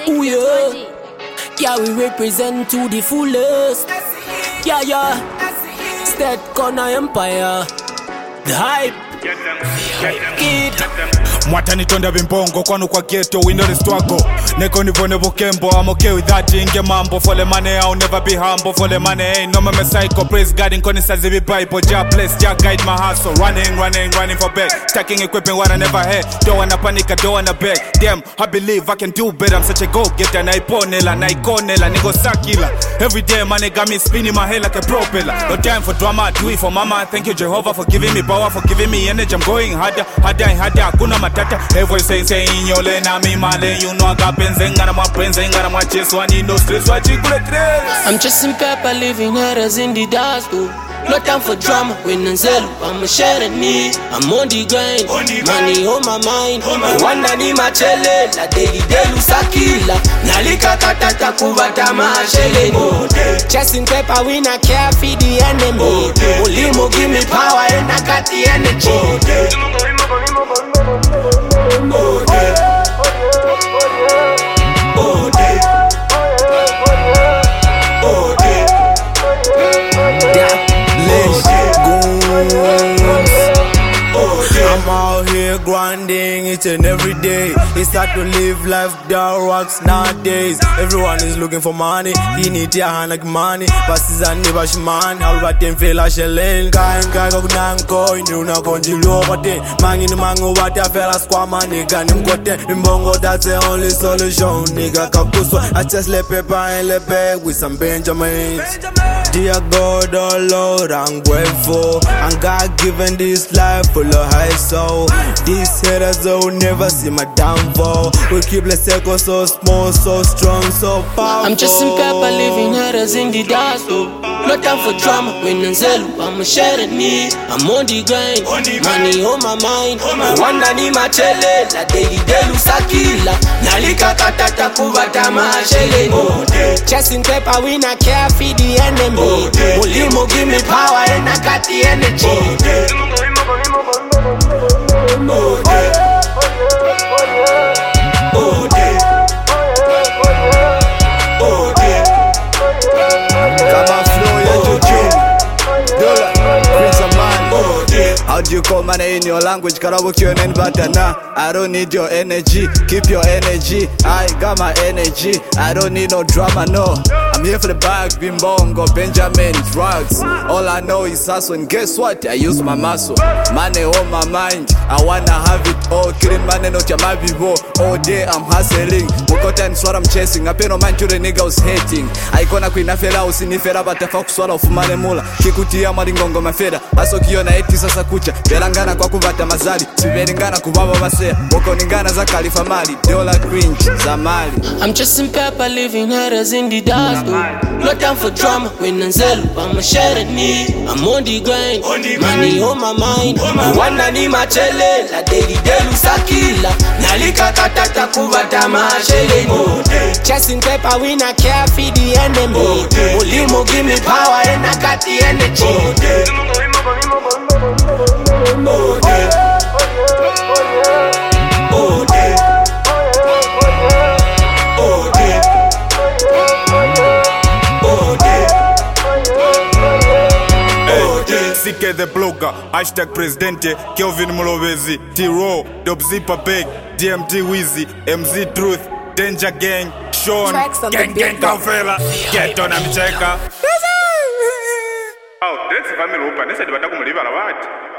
Ooh yeah, yeah we represent to the fullest. Yeah yeah, State Corner Empire, the hype. Mwatani tonda bimbongo kwanu kwa ghetto, we know the struggle. Neko nivone bukembo, I'm okay with that. Inge mambo, for the money I'll never be humble. For the money ain't no me psycho. Praise God in koni says be Bible. Jah bless, Jah guide my hustle. Running for bed. Stacking equipment what I never had. Don't wanna panic, I don't wanna beg. Damn, I believe I can do better. I'm such a go-getter. Naiponela, naikonela, nigo sakila. Every day my nigga me spinning my head like a propeller. No time for drama, I do it for mama. Thank you Jehovah for giving me power, for giving me energy. I'm going harder, hakuna matata. Every say your lane, me male. You know I got benzenga na mwapenzenga mwa cheso. I need no stress, wachikule stress. I'm chasing paper, living headers in the dust. No time for drama, when I'm zelu, I'm a sharing me. I'm on the grind, money on my mind. Wanda ni machele, la daily sakila. Nalika katata kubata mashele. Chasing paper, we not care for the enemy. Ulimo give me power and I got the energy. I'm out here grinding each and every day. It's hard to live life that works nowadays. Everyone is looking for money. You need your hand like money. Pasizani bashman, all about them feel like shellen. Kain kakunanko, inuna konjilo kote. Mangin mango wata fela squama nigga nimkote. Mbongo that's the only solution. Nigga kakuswa. I just let paper and let bag with some Benjamins. Dear God, oh Lord, I'm grateful. And God given this life full of high soul. These haters will never see my downfall. We keep the circle so small, so strong, so powerful. I'm chasing paper, living haters in the dust. No time for drama, when I'm zelu, I'm a sharing me. I'm on the grind, money on my mind. Wanda ni machele, la daily sakila. Nalika katata kubata mashele. Chasing paper, we not care for the enemy. Ulimo give me power and I got the energy. How do you call money in your language? Karabuki and batana. I don't need your energy. Keep your energy. I got my energy. I don't need no drama, no. I'm here for the bag, bimbongo, Benjamin, drugs. All I know is hustle, and guess what? I use my muscle. Money on my mind. I wanna have it all. Killing money, not your mabibo. All day I'm hustling. Mukota is what I'm chasing. I pay no mind to the nigga who's hating. I gonna queen a fella who's in the fella, but the fuck swallow of money mula. Kikutia maringongo mafeda. Aso kiona eti sasa kucha. Belangana kwa kubata mazali. Siberingana kubaba basea. Woko ningana za kalifa mali. Dola cringe, za mali. I'm chasing paper, living haters in the dust. No time for drama, when I'm zelu, I'm a sharing me. I'm on the grind, money on my mind. Wanda ni machele, la daily sakila. Nalika katata kubata mashele. Chasing paper, we not care for the enemy. Ulimo give me power and I got the energy. CK the blogger, hashtag presidente, Kelvin Mulobezi, T-Raw, Dobzipa Beg, DMT Wizzy, MZ Truth, Danger Gang, Sean, Gang Kafela, get on and checker. Oh, that's family open. They said, but I'm going to leave a lot.